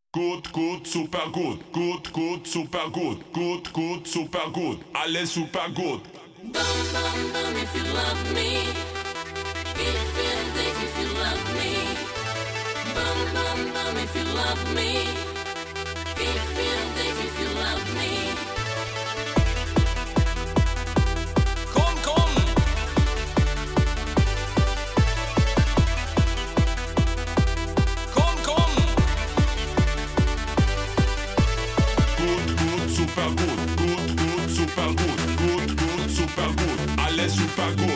Gut, gut, super gut. Gut, gut, super gut. Gut, gut, super gut. Alles super gut. Bum bum bum if you love me. If you love me. Bum bum bum if you love me. If you love me. Kom, kom! Kom, kom! Gut, gut, super gut. Gut, gut, super gut. Gut, gut, super gut. Alles super gut.